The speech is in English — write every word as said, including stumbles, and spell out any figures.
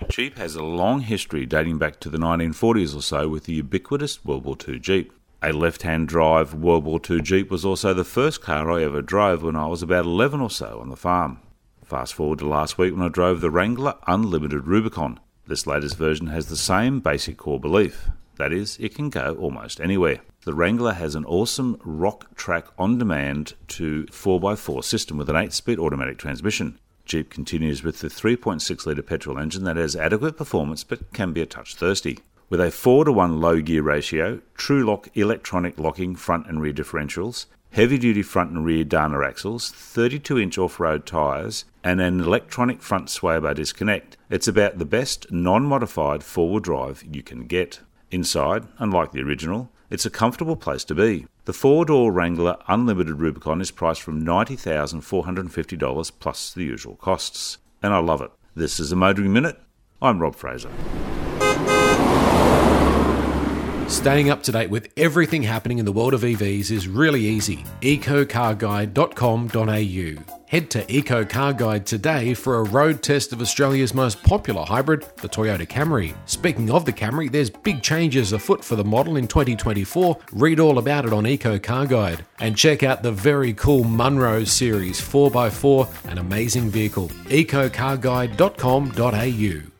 Jeep has a long history dating back to the nineteen forties or so with the ubiquitous World War Two Jeep. A left-hand drive World War Two Jeep was also the first car I ever drove when I was about eleven or so on the farm. Fast forward to last week when I drove the Wrangler Unlimited Rubicon. This latest version has the same basic core belief. That is, it can go almost anywhere. The Wrangler has an awesome rock track on-demand to four by four system with an eight-speed automatic transmission. Jeep continues with the three point six litre petrol engine that has adequate performance but can be a touch thirsty. With a four to one low gear ratio, True-Lock electronic locking front and rear differentials, heavy-duty front and rear Dana axles, thirty-two inch off-road tyres, and an electronic front sway bar disconnect, it's about the best non-modified four-wheel drive you can get. Inside, unlike the original, it's a comfortable place to be. The four-door Wrangler Unlimited Rubicon is priced from ninety thousand four hundred fifty dollars plus the usual costs. And I love it. This is a Motoring Minute. I'm Rob Fraser. Staying up to date with everything happening in the world of E Vs is really easy. eco car guide dot com dot a u. Head to EcoCarGuide today for a road test of Australia's most popular hybrid, the Toyota Camry. Speaking of the Camry, there's big changes afoot for the model in twenty twenty-four. Read all about it on EcoCarGuide. And check out the very cool Munro Series four by four, an amazing vehicle. eco car guide dot com dot a u.